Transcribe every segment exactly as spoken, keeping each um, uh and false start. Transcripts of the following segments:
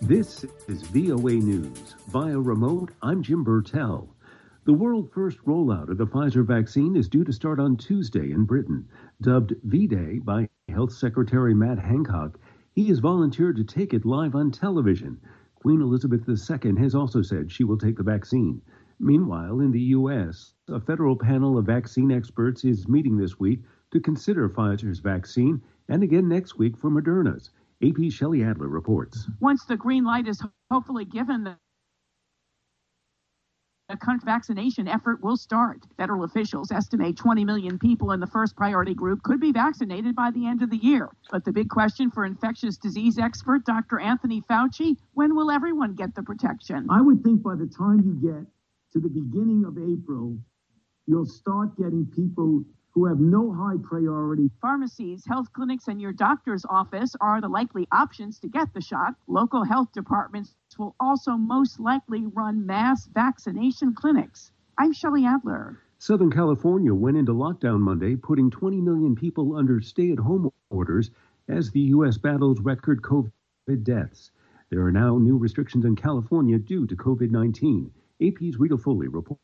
This is V O A News. Via remote, I'm Jim Burtell. The world first rollout of the Pfizer vaccine is due to start on Tuesday in Britain. Dubbed V-Day by Health Secretary Matt Hancock, he has volunteered to take it live on television. Queen Elizabeth the Second has also said she will take the vaccine. Meanwhile, in the U S, a federal panel of vaccine experts is meeting this week to consider Pfizer's vaccine and again next week for Moderna's. A P Shelley Adler reports. Once the green light is hopefully given, the The country vaccination effort will start. Federal officials estimate twenty million people in the first priority group could be vaccinated by the end of the year. But the big question for infectious disease expert Doctor Anthony Fauci, when will everyone get the protection? I would think by the time you get to the beginning of April, you'll start getting people who have no high priority. Pharmacies, health clinics, and your doctor's office are the likely options to get the shot. Local health departments will also most likely run mass vaccination clinics. I'm Shelley Adler. Southern California went into lockdown Monday, putting twenty million people under stay-at-home orders as the U S battles record COVID deaths. There are now new restrictions in California due to COVID nineteen. A P's Rita Foley reports.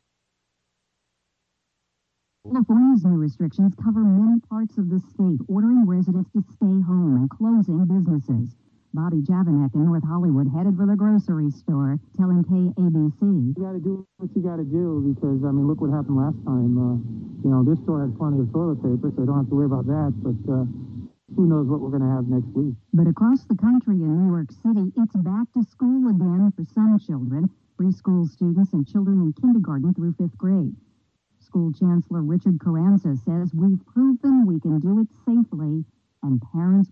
California's new restrictions cover many parts of the state, ordering residents to stay home and closing businesses. Bobby Javanek in North Hollywood headed for the grocery store, telling K A B C. You got to do what you got to do because, I mean, look what happened last time. Uh, you know, this store had plenty of toilet paper, so I don't have to worry about that, but uh, who knows what we're going to have next week. But across the country in New York City, it's back to school again for some children, preschool students and children in kindergarten through fifth grade. School Chancellor Richard Carranza says we've proven we can do it safely, and parents